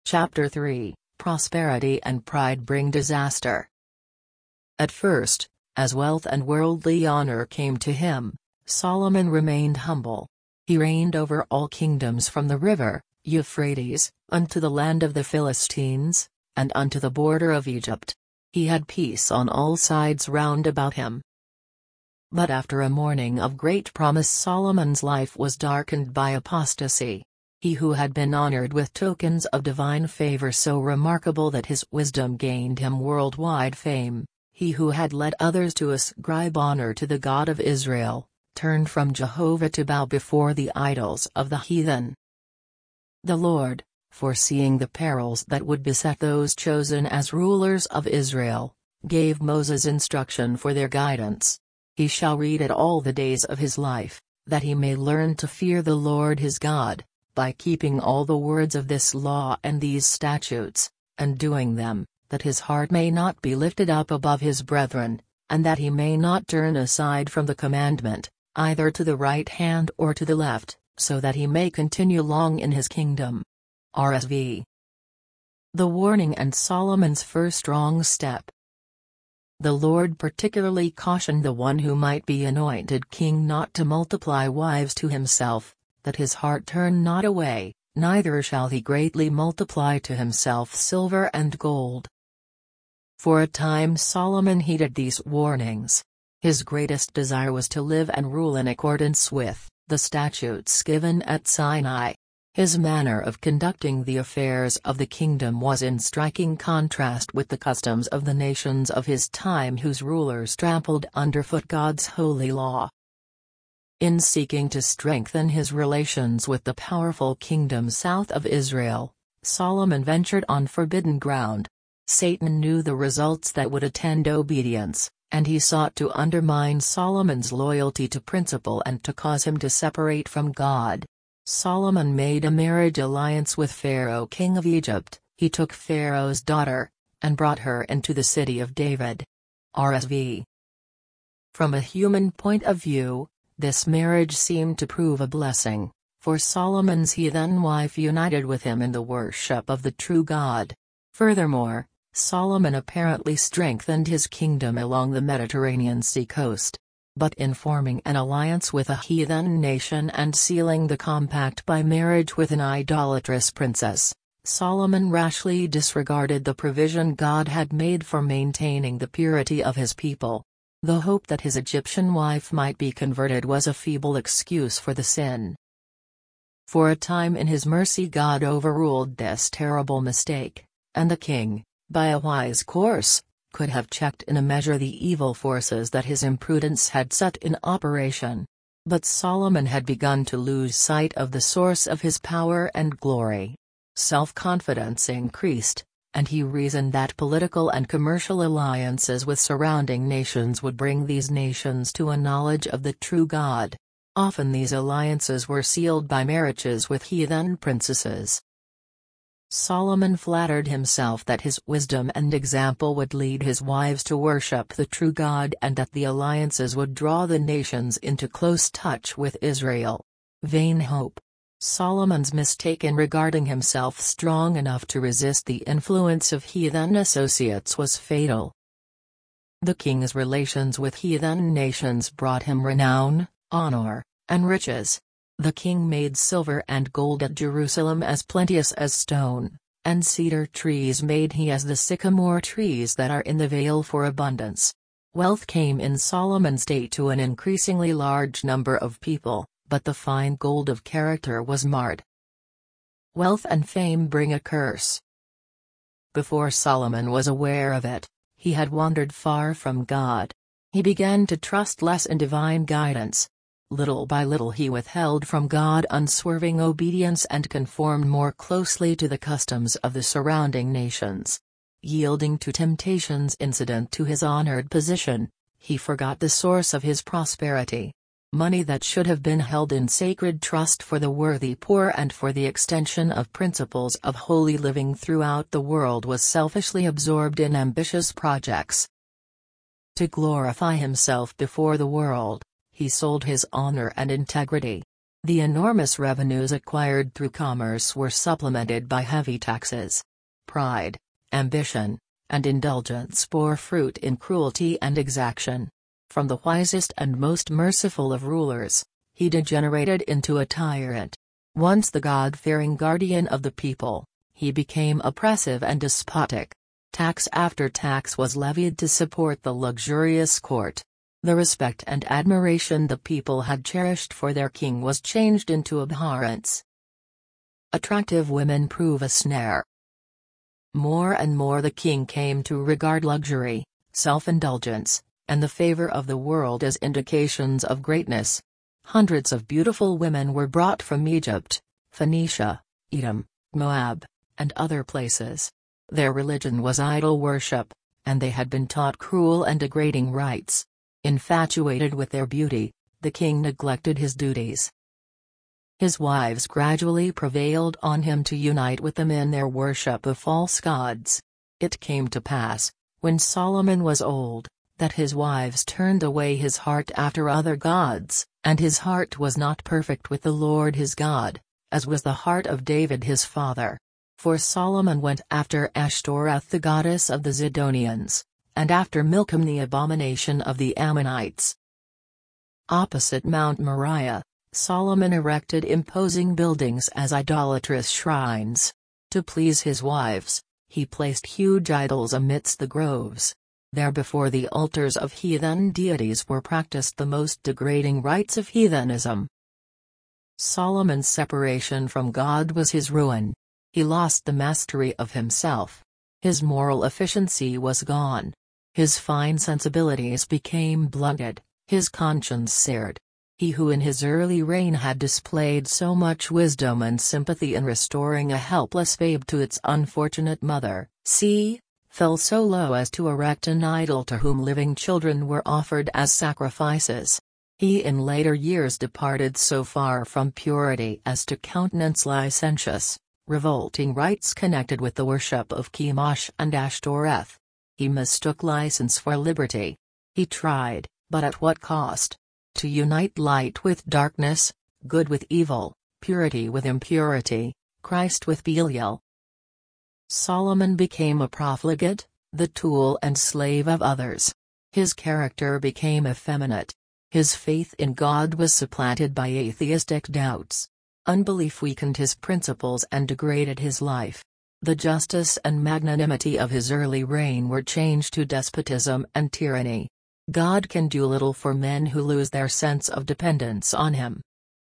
Chapter 3, Prosperity and Pride Bring Disaster. At first, as wealth and worldly honor came to him, Solomon remained humble. He reigned over all kingdoms from the river Euphrates, unto the land of the Philistines, and unto the border of Egypt. He had peace on all sides round about him. But after a morning of great promise, Solomon's life was darkened by apostasy. He who had been honored with tokens of divine favor so remarkable that his wisdom gained him worldwide fame, he who had led others to ascribe honor to the God of Israel, turned from Jehovah to bow before the idols of the heathen. The Lord, foreseeing the perils that would beset those chosen as rulers of Israel, gave Moses instruction for their guidance. He shall read it all the days of his life, that he may learn to fear the Lord his God, by keeping all the words of this law and these statutes, and doing them, that his heart may not be lifted up above his brethren, and that he may not turn aside from the commandment, either to the right hand or to the left, so that he may continue long in his kingdom. RSV. The warning and Solomon's first wrong step. The Lord particularly cautioned the one who might be anointed king not to multiply wives to himself, that his heart turn not away, neither shall he greatly multiply to himself silver and gold. For a time Solomon heeded these warnings. His greatest desire was to live and rule in accordance with the statutes given at Sinai. His manner of conducting the affairs of the kingdom was in striking contrast with the customs of the nations of his time whose rulers trampled underfoot God's holy law. In seeking to strengthen his relations with the powerful kingdom south of Israel, Solomon ventured on forbidden ground. Satan knew the results that would attend obedience, and he sought to undermine Solomon's loyalty to principle and to cause him to separate from God. Solomon made a marriage alliance with Pharaoh king of Egypt. He took Pharaoh's daughter, and brought her into the city of David. RSV. From a human point of view, this marriage seemed to prove a blessing, for Solomon's heathen wife united with him in the worship of the true God. Furthermore, Solomon apparently strengthened his kingdom along the Mediterranean sea coast. But in forming an alliance with a heathen nation and sealing the compact by marriage with an idolatrous princess, Solomon rashly disregarded the provision God had made for maintaining the purity of his people. The hope that his Egyptian wife might be converted was a feeble excuse for the sin. For a time in his mercy God overruled this terrible mistake, and the king, by a wise course, could have checked in a measure the evil forces that his imprudence had set in operation. But Solomon had begun to lose sight of the source of his power and glory. Self-confidence increased, and he reasoned that political and commercial alliances with surrounding nations would bring these nations to a knowledge of the true God. Often these alliances were sealed by marriages with heathen princesses. Solomon flattered himself that his wisdom and example would lead his wives to worship the true God and that the alliances would draw the nations into close touch with Israel. Vain hope. Solomon's mistake in regarding himself strong enough to resist the influence of heathen associates was fatal. The king's relations with heathen nations brought him renown, honor, and riches. The king made silver and gold at Jerusalem as plenteous as stone, and cedar trees made he as the sycamore trees that are in the vale for abundance. Wealth came in Solomon's day to an increasingly large number of people, but the fine gold of character was marred. Wealth and fame bring a curse. Before Solomon was aware of it, he had wandered far from God. He began to trust less in divine guidance. Little by little he withheld from God unswerving obedience and conformed more closely to the customs of the surrounding nations. Yielding to temptations incident to his honored position, he forgot the source of his prosperity. Money that should have been held in sacred trust for the worthy poor and for the extension of principles of holy living throughout the world was selfishly absorbed in ambitious projects. To glorify himself before the world, he sold his honor and integrity. The enormous revenues acquired through commerce were supplemented by heavy taxes. Pride, ambition, and indulgence bore fruit in cruelty and exaction. From the wisest and most merciful of rulers, he degenerated into a tyrant. Once the God-fearing guardian of the people, he became oppressive and despotic. Tax after tax was levied to support the luxurious court. The respect and admiration the people had cherished for their king was changed into abhorrence. Attractive women prove a snare. More and more the king came to regard luxury, self-indulgence, and the favor of the world as indications of greatness. Hundreds of beautiful women were brought from Egypt, Phoenicia, Edom, Moab, and other places. Their religion was idol worship, and they had been taught cruel and degrading rites. Infatuated with their beauty, the king neglected his duties. His wives gradually prevailed on him to unite with them in their worship of false gods. It came to pass, when Solomon was old, that his wives turned away his heart after other gods, and his heart was not perfect with the Lord his God, as was the heart of David his father. For Solomon went after Ashtoreth the goddess of the Zidonians, and after Milcom the abomination of the Ammonites. Opposite Mount Moriah, Solomon erected imposing buildings as idolatrous shrines. To please his wives, he placed huge idols amidst the groves. There before the altars of heathen deities were practiced the most degrading rites of heathenism. Solomon's separation from God was his ruin. He lost the mastery of himself. His moral efficiency was gone. His fine sensibilities became blunted, his conscience seared. He who in his early reign had displayed so much wisdom and sympathy in restoring a helpless babe to its unfortunate mother, fell so low as to erect an idol to whom living children were offered as sacrifices. He in later years departed so far from purity as to countenance licentious, revolting rites connected with the worship of Chemosh and Ashtoreth. He mistook license for liberty. He tried, but at what cost? To unite light with darkness, good with evil, purity with impurity, Christ with Belial. Solomon became a profligate, the tool and slave of others. His character became effeminate. His faith in God was supplanted by atheistic doubts. Unbelief weakened his principles and degraded his life. The justice and magnanimity of his early reign were changed to despotism and tyranny. God can do little for men who lose their sense of dependence on him.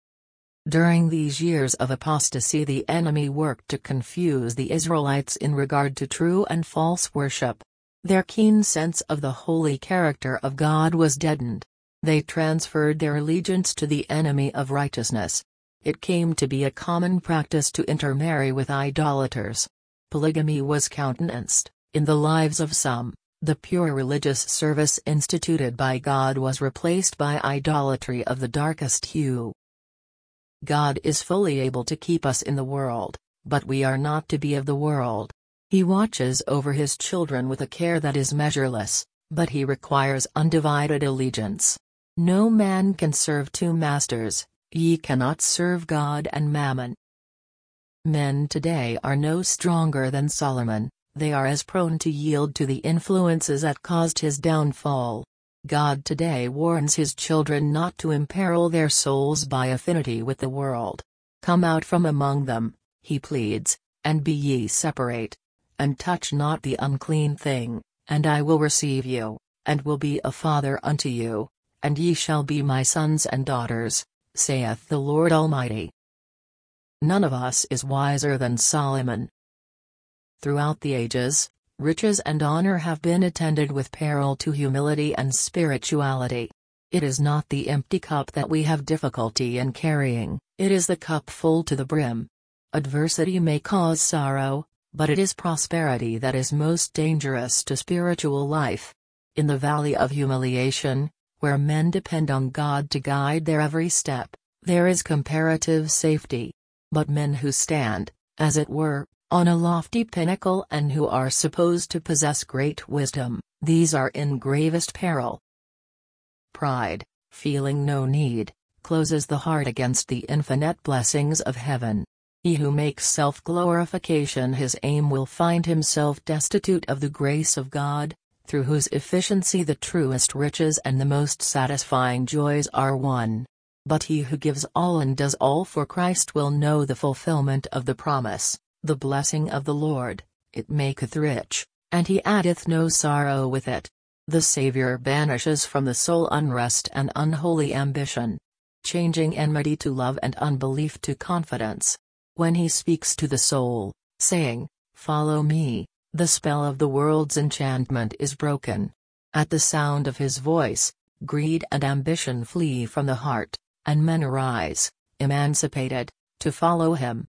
During these years of apostasy, the enemy worked to confuse the Israelites in regard to true and false worship. Their keen sense of the holy character of God was deadened. They transferred their allegiance to the enemy of righteousness. It came to be a common practice to intermarry with idolaters. Polygamy was countenanced. In the lives of some, the pure religious service instituted by God was replaced by idolatry of the darkest hue. God is fully able to keep us in the world, but we are not to be of the world. He watches over his children with a care that is measureless, but he requires undivided allegiance. No man can serve two masters, ye cannot serve God and mammon. Men today are no stronger than Solomon, they are as prone to yield to the influences that caused his downfall. God today warns his children not to imperil their souls by affinity with the world. Come out from among them, he pleads, and be ye separate. And touch not the unclean thing, and I will receive you, and will be a father unto you, and ye shall be my sons and daughters, saith the Lord Almighty. None of us is wiser than Solomon. Throughout the ages, riches and honor have been attended with peril to humility and spirituality. It is not the empty cup that we have difficulty in carrying, it is the cup full to the brim. Adversity may cause sorrow, but it is prosperity that is most dangerous to spiritual life. In the valley of humiliation, where men depend on God to guide their every step, there is comparative safety. But men who stand, as it were, on a lofty pinnacle and who are supposed to possess great wisdom, these are in gravest peril. Pride, feeling no need, closes the heart against the infinite blessings of heaven. He who makes self-glorification his aim will find himself destitute of the grace of God, through whose efficiency the truest riches and the most satisfying joys are won. But he who gives all and does all for Christ will know the fulfillment of the promise, the blessing of the Lord, it maketh rich, and he addeth no sorrow with it. The Savior banishes from the soul unrest and unholy ambition, changing enmity to love and unbelief to confidence. When he speaks to the soul, saying, "Follow me," the spell of the world's enchantment is broken. At the sound of his voice, greed and ambition flee from the heart, and men arise, emancipated, to follow him.